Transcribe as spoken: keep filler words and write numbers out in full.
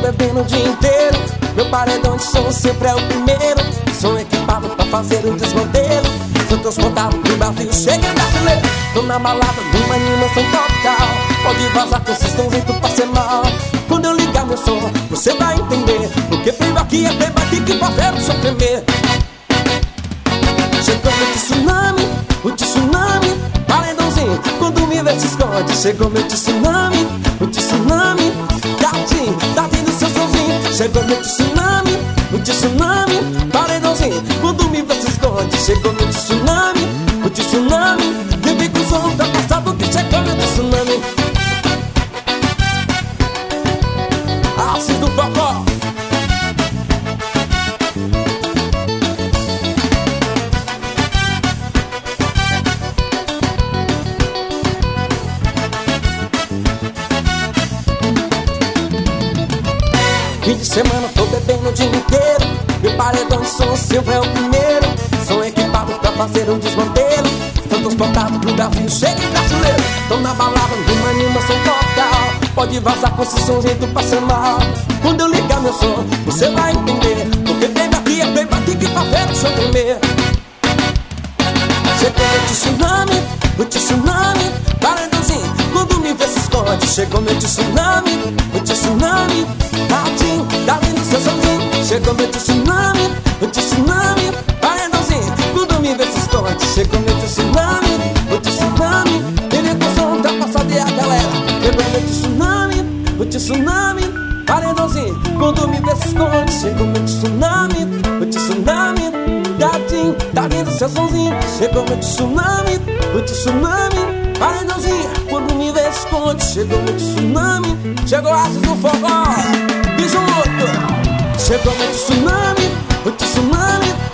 bebendo o dia inteiro. Meu paredão de som sempre é o primeiro. Som equipado pra fazer um desmantelo. Sou transportado pro Brasil, chega brasileiro. Tô na balada, numa animação total. Pode vazar com esse somzito pra ser mal. Quando eu ligar meu som, você vai entender. Porque primo aqui é tempo aqui que fazer o som tremer. Chegou meu tsunami, o tsunami, paredãozinho, quando me vê se esconde. Chegou meu tsunami, o tsunami, gatinho, tá vindo seu somzinho. Chegou meu tsunami, o tsunami, paredãozinho, quando me vê se esconde. Chegou meu tsunami, o tsunami, que vem com o som tá passado que chegou meu tsunami. Assis do Focó. Fim de semana tô bebendo o dia inteiro. Meu paredão de som sempre é o primeiro. Som equipado pra fazer um desmantelo. Tô transportado pro Brasil, chega em brasileiro. Tô na balada, numa animação total. Pode vazar com esse somzito pra ser mal. Quando eu ligar meu som, você vai entender. Porque teve aqui, é tempo aqui que fazer o som tremer. Chegou meu tsunami, o tsunami, paredãozinho, quando me vê se esconde. Chegou meu tsunami, o tsunami, gatinho, tá vindo seu somzinho. Chegou meu tsunami, o tsunami, paredãozinho, quando me vê se esconde. Chegou meu tsunami, o tsunami, ele com o som tá passado e a galera. Chegou meu tsunami, o tsunami, paredãozinho, quando me vê se esconde. Chegou meu tsunami, o tsunami, gatinho, tá vindo seu somzinho. Chegou meu tsunami, o tsunami, paredãozinho, quando me vê se esconde. Chegou meu tsunami, chegou a Assis do Forró, bicho morto. Chegou meu tsunami, o tsunami,